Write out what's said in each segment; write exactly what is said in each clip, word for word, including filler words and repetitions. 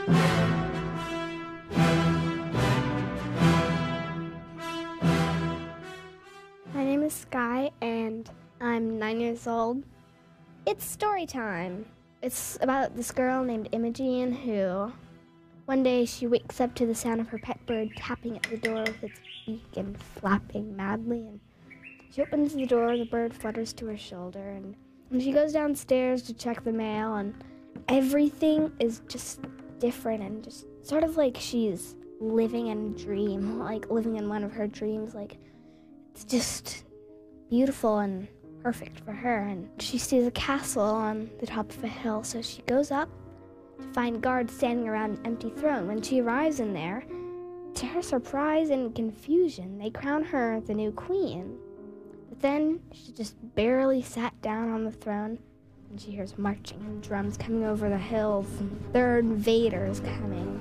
My name is Sky, and I'm nine years old. It's story time. It's about this girl named Imogen who, one day she wakes up to the sound of her pet bird tapping at the door with its beak and flapping madly. And she opens the door, the bird flutters to her shoulder, and, and she goes downstairs to check the mail, and everything is just different and just sort of like she's living in a dream, like living in one of her dreams. Like, it's just beautiful and perfect for her. And she sees a castle on the top of a hill, so she goes up to find guards standing around an empty throne. When she arrives in there, to her surprise and confusion, they crown her the new queen. But then she just barely sat down on the throne, and she hears marching and drums coming over the hills, and there are invaders coming.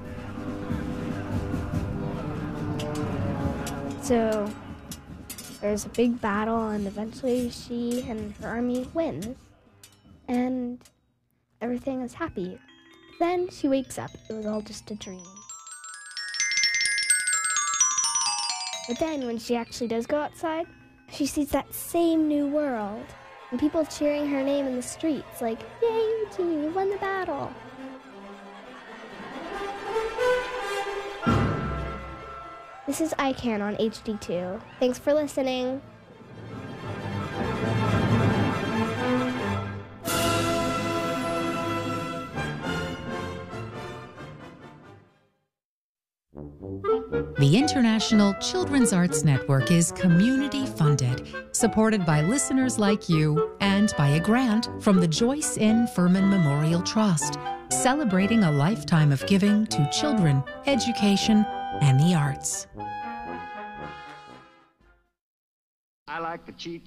So there's a big battle, and eventually she and her army wins, and everything is happy. Then she wakes up. It was all just a dream. But then when she actually does go outside, she sees that same new world, and people cheering her name in the streets, like, "Yay, Imogen, you won the battle!" This is I CAN on H D two. Thanks for listening. The International Children's Arts Network is community-funded, supported by listeners like you, and by a grant from the Joyce N. Furman Memorial Trust, celebrating a lifetime of giving to children, education, and the arts. I like the cheap